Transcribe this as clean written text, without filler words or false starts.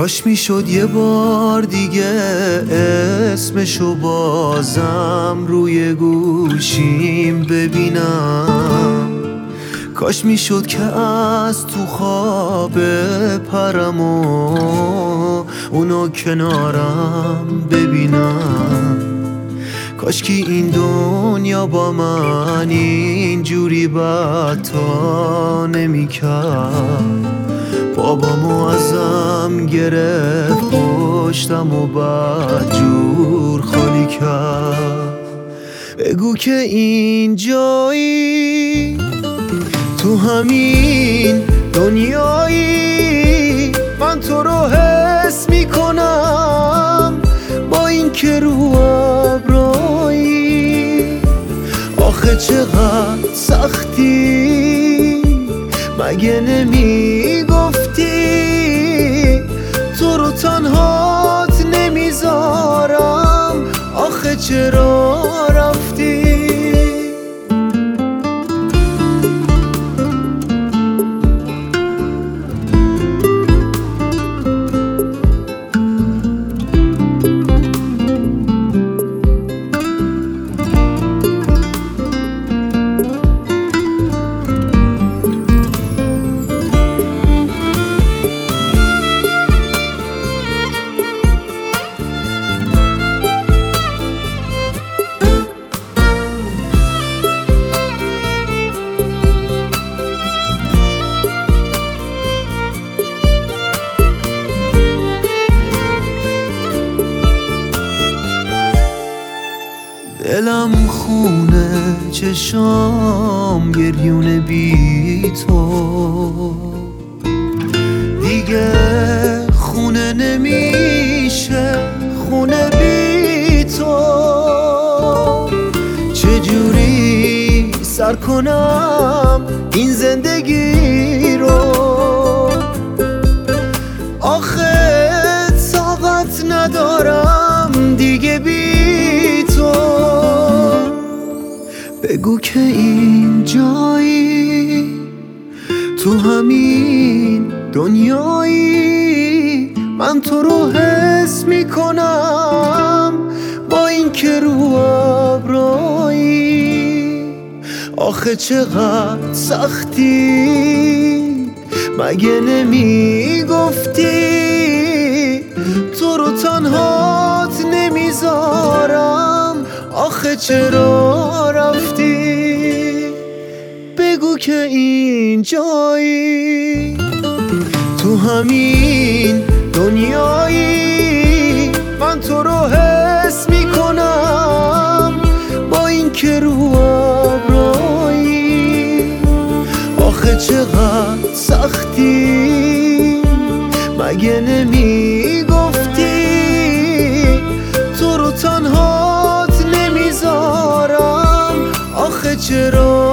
کاش میشد یه بار دیگه اسمشو بازم روی گوشیم ببینم. کاش میشد که از تو خواب پرم و اونو کنارم ببینم. کاش که این دنیا با من اینجوری بدتا نمیکرد. بابامو ازم گرفت پشتم و بدجور خالی کرد. بگو که اینجایی تو همین دنیایی، من تو رو حس میکنم با این که رو ابرایی. آخه چقدر سختی مگه نمیگفتی تو رو تنهات نمیذارم. آخه چرا رفتی؟ دلم خونه چشام گریون بی تو، دیگه خونه نمیشه خونه بی تو. چجوری سر کنم این زندگی رو؟ آخه طاقت ندارم دیگه بی تو. بگو که اینجایی تو همین دنیایی، من تو رو حس میکنم با این که رو ابرایی. آخه چقدر سختی مگه نمیگفتی تو رو تنهات نمیذارم. آخه چرا رفتی؟ بگو که اینجایی تو همین دنیایی، من تو رو حس میکنم با این که رو ابرایی. آخه چقدر سختی مگه نمیگفتی تو رو تنهات نمیذارم. آخه چرا